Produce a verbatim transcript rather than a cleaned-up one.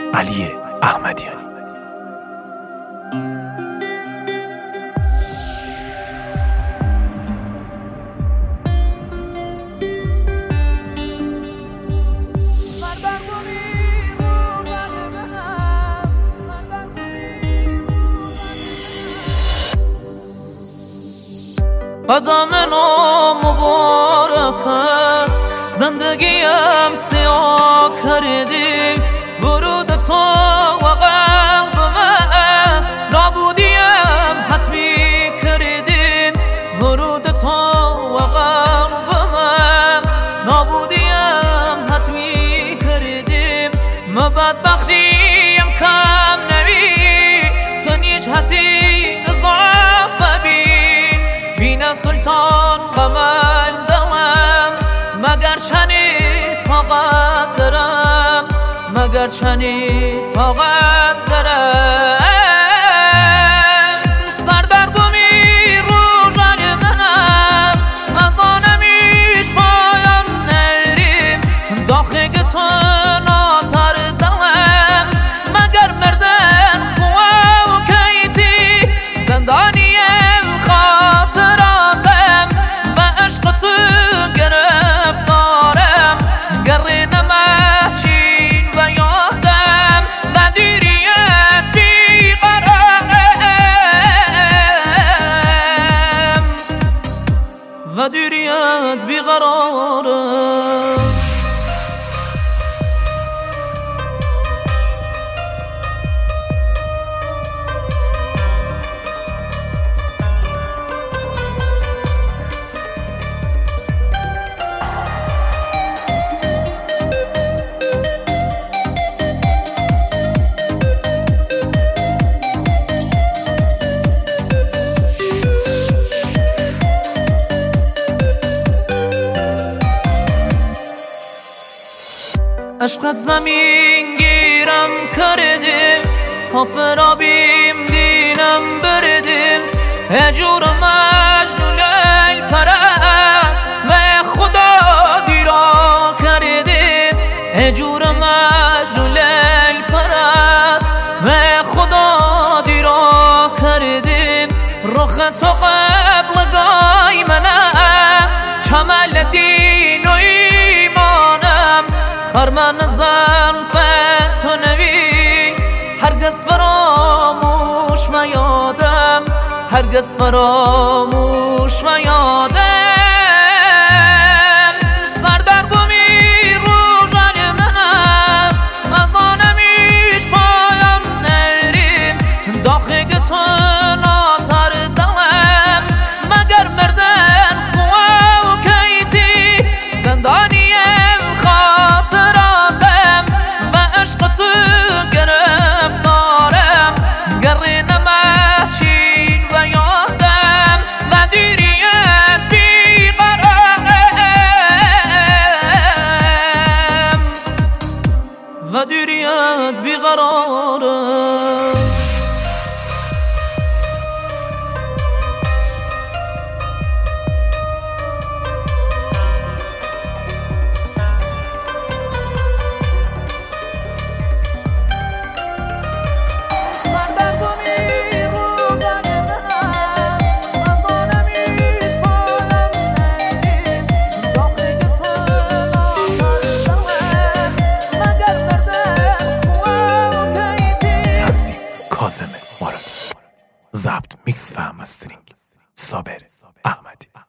علی احمدیانی. قدم نامبارکت زندگیم سیاه کردی، ورود تو و قلب من نابودیم حتمی کردی، ورود تو و قلب من نابودیم حتمی کردی. ما بدبختیم کم نبی تو نیچ حتی نظافه بین بین سلطان و من دلم، مگر چنی طاقت دارم، مگر چنی طاقت دارم. سردرگمی رو جای منم مزانمیش پایان نریم، داخل تو ناتر دلم، مگر مردن خواه و کیتی زندانیم خاطراتم و عشق تو گرفتارم، گره نمچین و یادم و دیریت بیقرارم، و دیریت بیقرارم. عشقت زمین گیرم کردیم، کافرابیم دینم بردیم، هجور مجنون لیل پرست و خدا دیرا کردیم، هجور مجنون لیل پرست و خدا دیرا کردیم. رخ تو قبل گای منم، چمل دین و ایمانم، خرمن زلفت تو نبی هرگز فراموش میادم، هرگز فراموش میادم. سردرگمی رو جای منم مزانمیش پایان نریم، داخل تو ناتر دلم، مگر مردن خواه و کیتی زندانیم خاطراتم و عشق تو گرفتارم، گره نمچین و یادم و دیریت بیقرارم، و دیریت بیقرارم. کاظم مرادی. ضبط، میکس و مسترینگ صابر احمدی.